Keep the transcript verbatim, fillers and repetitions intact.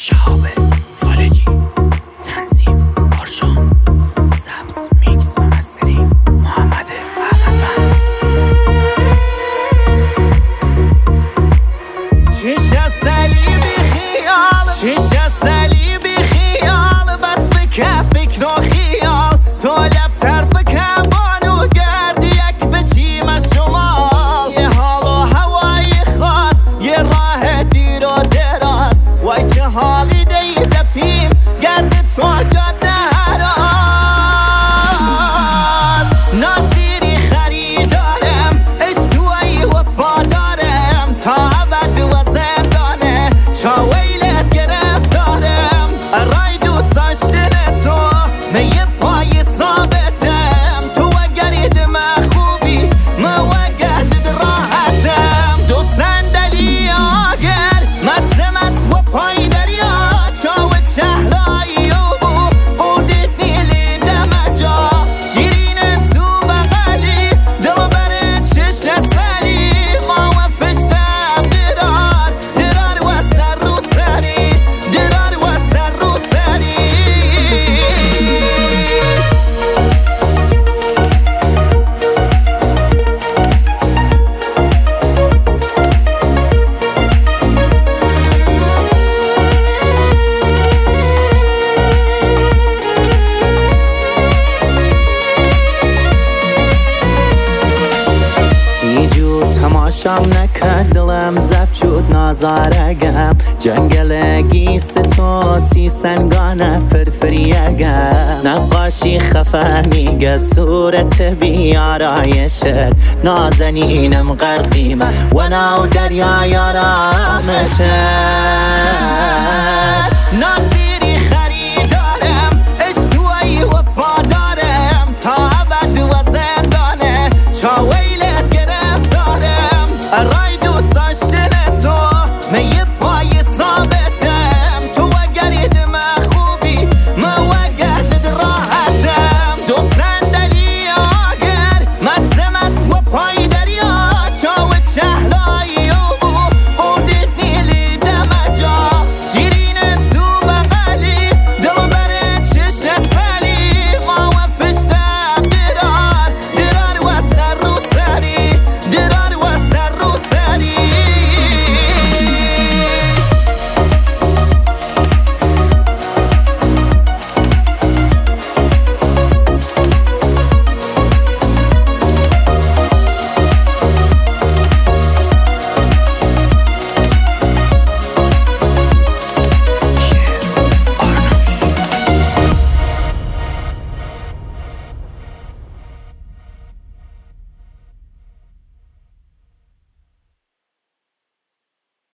شهاب فالجی، تنظیم آرشان، ضبط میکس و مسترینگ محمد احمدوند. چش از صلیبی خیال، چش از صلیبی خیال، بس بکه فکر و خیال، تو لب طرف کبان و گردی یک بچیم از شمال. یه حال و هوای خاص، یه راه دیر و دراز، وای چه حالی دیده پیم گرد تو جاده هراز. ناصیری خریدارم، اشتوی وفادارم، تا عبد و زندانه چاویلت گرفتارم. رای دوست داشتن تو میه پای ثابتم، تو اگرید من خوبی ما وگرد راحتم. دو صندلی آگر مست مست و پای دریا، چاوت شهلایی و بو بودید نیلی دمجا. شیرین تو بغلی دو بره چش سری، ما و پشتم درار درار و سر رو سری، درار و سر رو سری. یه جور تماشام نکرد دلم زفت شد نازارگم، جنگلگی ستوسی سنگانه فرفریگم. نقاشی خفه میگه صورت بیارایشت، نازنینم غرقیمه و ناو دریای آرامشت.